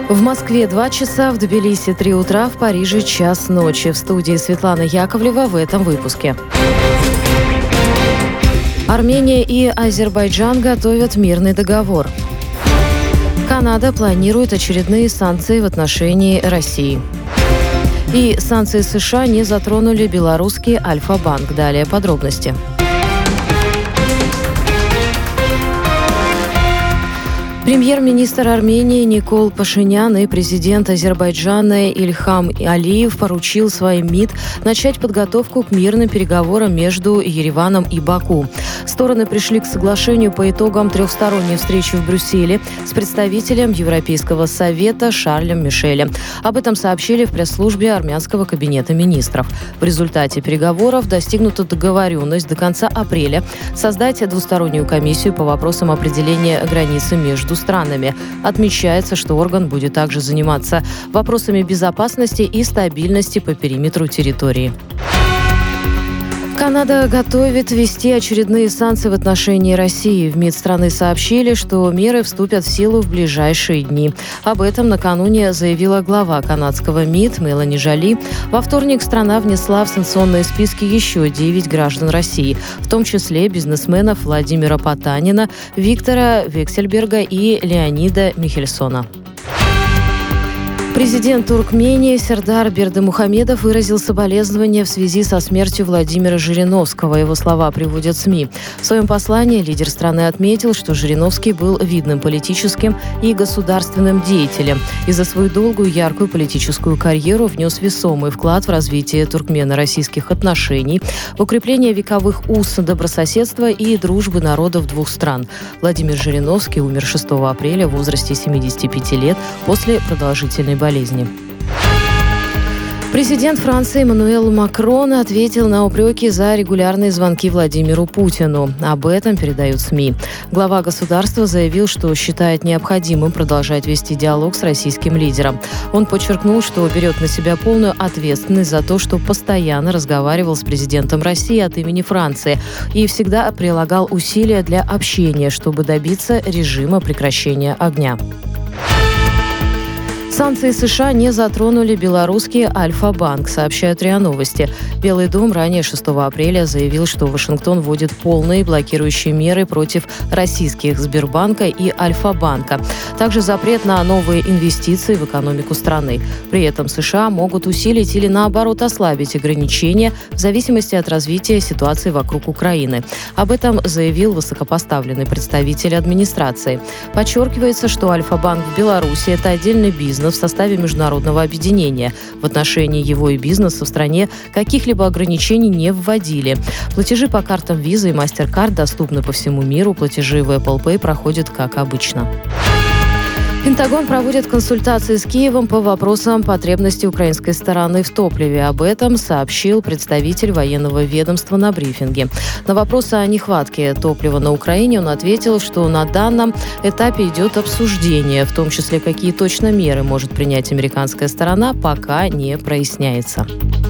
В Москве 2 часа, в Тбилиси 3 утра, в Париже час ночи. В студии Светлана Яковлева в этом выпуске. Армения и Азербайджан готовят мирный договор. Канада планирует очередные санкции в отношении России. И санкции США не затронули белорусский Альфа-банк. Далее подробности. Премьер-министр Армении Никол Пашинян и президент Азербайджана Ильхам Алиев поручил своим МИД начать подготовку к мирным переговорам между Ереваном и Баку. Стороны пришли к соглашению по итогам трехсторонней встречи в Брюсселе с представителем Европейского совета Шарлем Мишелем. Об этом сообщили в пресс-службе армянского кабинета министров. В результате переговоров достигнута договоренность до конца апреля создать двустороннюю комиссию по вопросам определения границы между странами. Отмечается, что орган будет также заниматься вопросами безопасности и стабильности по периметру территории. Канада готовит ввести очередные санкции в отношении России. В МИД страны сообщили, что меры вступят в силу в ближайшие дни. Об этом накануне заявила глава канадского МИД Мелани Жоли. Во вторник страна внесла в санкционные списки еще 9 граждан России, в том числе бизнесменов Владимира Потанина, Виктора Вексельберга и Леонида Михельсона. Президент Туркмении Сердар Бердымухамедов выразил соболезнования в связи со смертью Владимира Жириновского. Его слова приводят СМИ. В своем послании лидер страны отметил, что Жириновский был видным политическим и государственным деятелем и за свою долгую яркую политическую карьеру внес весомый вклад в развитие туркмено-российских отношений, в укрепление вековых уз добрососедства и дружбы народов двух стран. Владимир Жириновский умер 6 апреля в возрасте 75 лет после продолжительной болезни. Президент Франции Эммануэл Макрон ответил на упреки за регулярные звонки Владимиру Путину. Об этом передают СМИ. Глава государства заявил, что считает необходимым продолжать вести диалог с российским лидером. Он подчеркнул, что берет на себя полную ответственность за то, что постоянно разговаривал с президентом России от имени Франции и всегда прилагал усилия для общения, чтобы добиться режима прекращения огня. Санкции США не затронули белорусский Альфа-банк, сообщают РИА Новости. Белый дом ранее 6 апреля заявил, что Вашингтон вводит полные блокирующие меры против российских Сбербанка и Альфа-банка. Также запрет на новые инвестиции в экономику страны. При этом США могут усилить или, наоборот, ослабить ограничения в зависимости от развития ситуации вокруг Украины. Об этом заявил высокопоставленный представитель администрации. Подчеркивается, что Альфа-банк в Беларуси – это отдельный бизнес в составе международного объединения. В отношении его и бизнеса в стране каких-либо ограничений не вводили. Платежи по картам Visa и MasterCard доступны по всему миру. Платежи в Apple Pay проходят как обычно. Пентагон проводит консультации с Киевом по вопросам потребностей украинской стороны в топливе. Об этом сообщил представитель военного ведомства на брифинге. На вопросы о нехватке топлива на Украине он ответил, что на данном этапе идет обсуждение, в том числе какие точно меры может принять американская сторона, пока не проясняется.